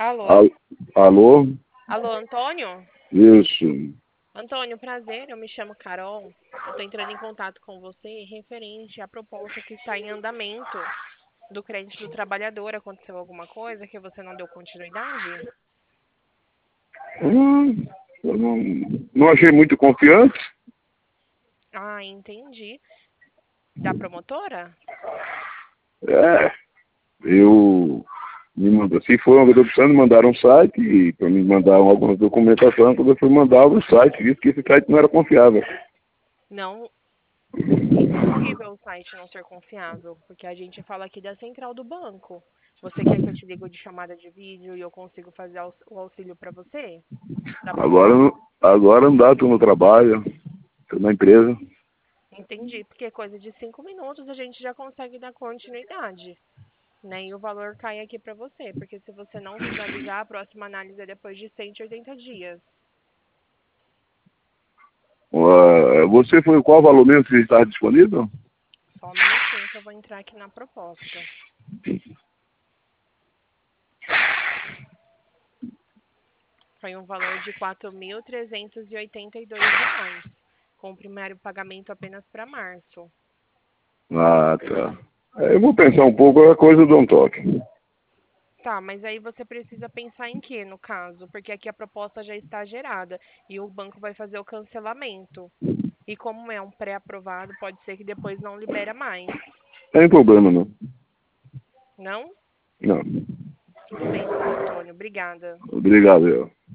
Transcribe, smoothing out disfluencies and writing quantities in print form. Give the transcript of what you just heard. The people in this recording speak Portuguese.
Alô? Al- Alô? Alô, Antônio? Isso. Antônio, prazer, eu me chamo Carol. Eu tô entrando em contato com você referente à proposta que está em andamento do crédito do trabalhador. Aconteceu alguma coisa que você não deu continuidade? Eu não achei muito confiante. Ah, entendi. Da promotora? É, eu me mandou. Se for uma opção, me mandaram um site para me mandar alguma documentação. Quando eu fui mandar o site, disse que esse site não era confiável. Não, impossível o site não ser confiável, porque a gente fala aqui da central do banco. Você quer que eu te ligue de chamada de vídeo e eu consigo fazer o auxílio para você? Da Agora, promoção? agora não dá, estou no trabalho, estou na empresa. Entendi, porque coisa de 5 minutos a gente já consegue dar continuidade, né? E o valor cai aqui para você, porque se você não visualizar, a próxima análise é depois de 180 dias. Você foi qual valor mesmo que estava disponível? Só um minutinho que eu vou entrar aqui na proposta. Foi um valor de R$ 4.382, com o primeiro pagamento apenas para março. Ah, tá. Eu vou pensar um pouco, é coisa do um toque. Tá, mas aí você precisa pensar em quê, no caso? Porque aqui a proposta já está gerada e o banco vai fazer o cancelamento. E como é um pré-aprovado, pode ser que depois não libera mais. Tem problema, não. Não? Não. Tudo bem então, Antônio. Obrigada. Obrigado, eu.